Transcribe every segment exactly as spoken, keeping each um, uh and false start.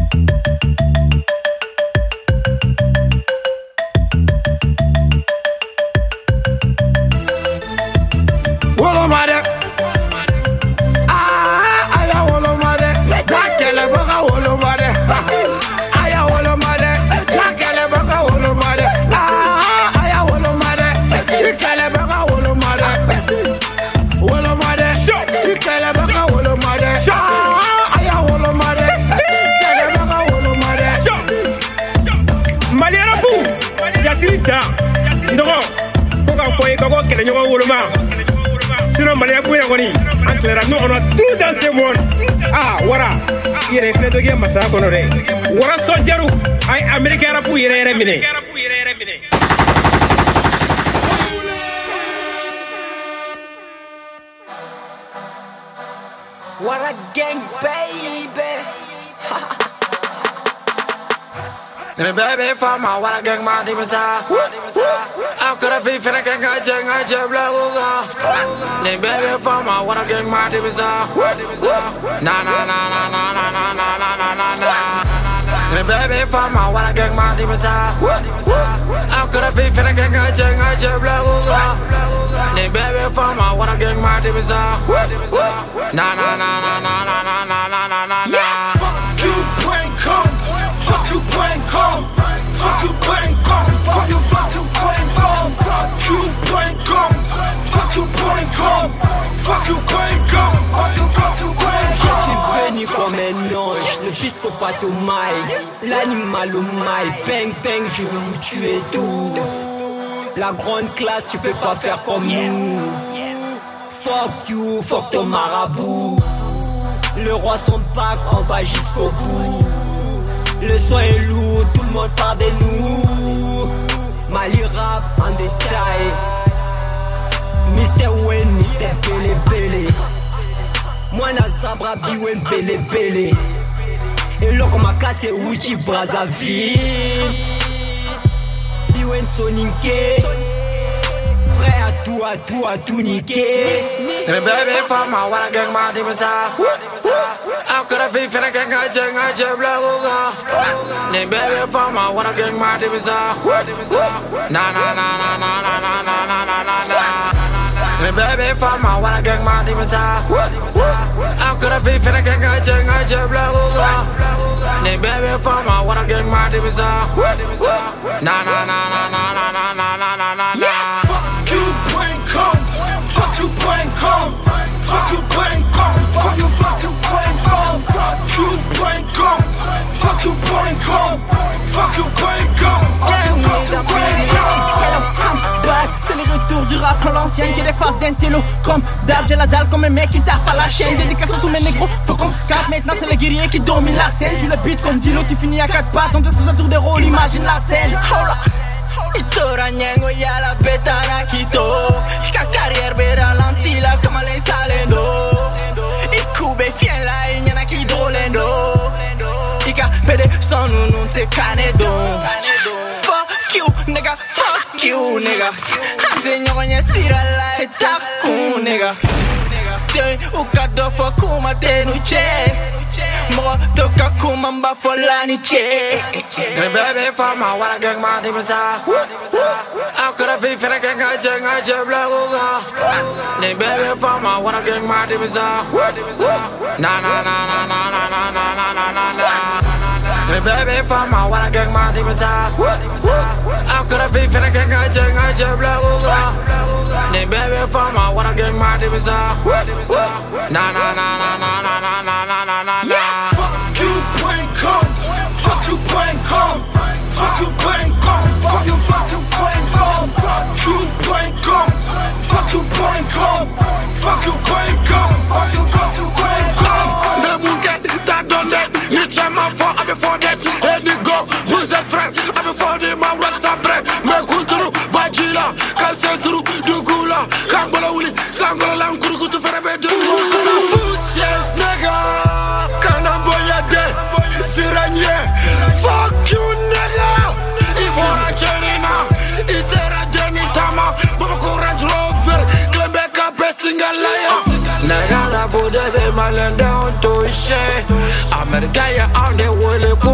Sinon, Malia Pouinagoni, entre nous, on a tout dans ce monde. Ah, voilà. Il est fait de game, Massa Conore. Voilà, Sonjaru. Aïe, Américain, Rapou, il est réminé. What a gang, baby. The baby for my what I gang my demons are. I'm gonna be finna gang I jang I jab la the baby for my what I gang my demons are. Na na na na na na na na na na na na. The baby for my what I gang my demons are. I'm gonna be finna gang I jang I jab la the baby for my what I gang my demons are. Na na na na na na na na na na na. Fuck you, prank come. Fuck you, prank come. Fuck you, prank come. Fuck you, fuck you, prank come. Fuck you, prank come. Fuck you, prank come. Fuck you, prank come. Fuck you, fuck you, prank come. Je suis venu comme un ange, le piscopathe au mail, l'animal au mail, bang bang, je veux vous tuer tous. La grande classe, tu peux pas faire comme nous. Fuck you, fuck ton marabout. Le roi son pack, on va jusqu'au bout. Le son est lourd, tout le monde parle de nous. Mali rap en détail. mister Wayne, mister Pele Pele. Moi na Zabra Biwen Pele Pele. Et là comme ma casse Uchi Brazzaville. Biwen Soninke. Prêt à tout, à tout, à tout niquer. The baby for my what I gang my demons are. I'm gonna be finna gang I jang I jab la the baby for my what I gang my demons are. Na na na na na na na na na na na na. The baby for my what I gang my demons are. I'm gonna be finna gang I jang I jab la the baby for my what I gang my demons are. Na na na na na na na na na na na. Fuck you, prank come. Fuck you, prank come. Fuck you, prank come. Fuck you, fuck you, prank come. Fuck you, prank come. Fuck you, prank come. Fuck you, prank come. C'est le retour du rap à l'ancienne qui est des faces d'intello. Comme d'hab, j'ai la dalle comme un mec qui taffe à la chaîne. Dédicace à tous mes négros, faut qu'on se calme. Maintenant c'est les guerriers qui dominent la scène. J'joue le beat comme Dilo, tu finis à quatre pattes. On te fait un tour de rôle, imagine la scène. Hola. Itora nyengo ya la betana quito. Ka carrière be ralenti la comme les salendo. Ikube fien la inyana ki dolendo. Ika pede son nous nous te canedo. Fuck you nigga, fuck you nigga. Ante nyonya sira la etaku nigga. Te ukado fo kuma te nuche. Mo toka kumamba folani che. The baby for my what I gang my demons are. I'm gonna be finna gang I jang I jab la the baby for my what I gang my demons are. Na na na na na na na na na na na. The baby for my what I gang my demons are. I'm gonna be finna gang I jang I jab la the baby for my what I gang my demons are. Na na na na na na na na na na na. Fuck you, prank come. Fuck you, prank come. Fuck you, prank come. Fuck you, fuck you, prank come. Fuck you, prank come. Fuck you, prank come. Fuck you, prank come. Fuck you, fuck you, prank come. Le bouquet t'a donné, ni tiens ma foi, avec Fondé, et du go, vous êtes frères, avec Fondé, ma web s'après, mais Kouturu, Bajila, Kalsenturu, Dugula, Kambola Wuli, Sangola Lankuru, Koutu Ferebe, Dugula, Poussies, nigga, Kanamboyade, Ziranye, fuck you, nigga, Ibora Chenina, Isera Denitama, Boko Range Rover, Klebeka, Bessingalaya. Nagara bude be malenda on to share. America ya on the wheel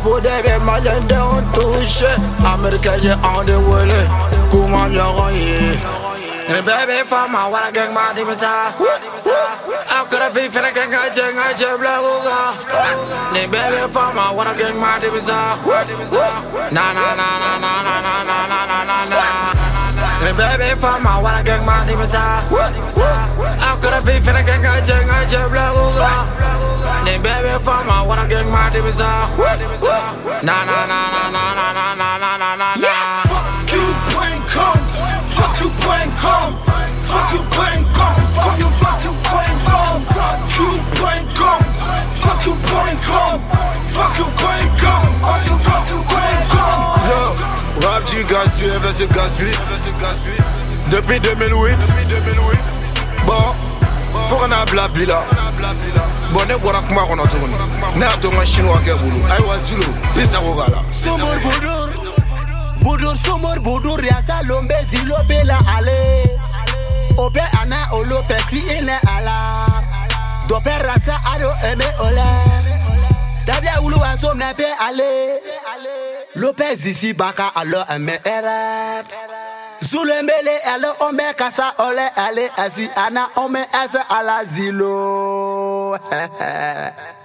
pour des vieux maliens de on touche. Américain j'ai en dévoilé, comment bien royer. And baby for my what I gang my demon sa. I could have been finna gang I jang I jab la go. And baby for my what I gang my demon sa. Na na na na na na na na na na na. And baby for my what I gang my demon sa. I could have been finna gang I jang I jab la go. And baby for my what I gang my demon sa. Na na na na na na na na na na na. Fuck you, brain come. Fuck you, brain come. Fuck you, brain come. Fuck you, fuck you, brain come. Fuck you, brain come. Fuck you, brain come. Fuck you, brain come. Fuck you, fuck you, brain come. Yo, rap du gaspille, c'est gaspille. Depuis deux mille huit. Bon, faut qu'on a blabli là. Bon, ne boira que moi qu'on a tourné. Ne a tourné chinois qui est boulot. Aïe, Zulu, il s'en va là. Somor Boudour, Boudour, Somor Boudour, Yasa Lombe, Zilo Bela Ale. Ope Ana Olo Petit Ine Ala. Dope Rasa Ado Eme Ole. Tabia Ulu Asom Nepe Ale. Lopez ici Baka Alo Eme Ere. Zulembele alo ome kasa ole ale asi ana ome asa ala zilo.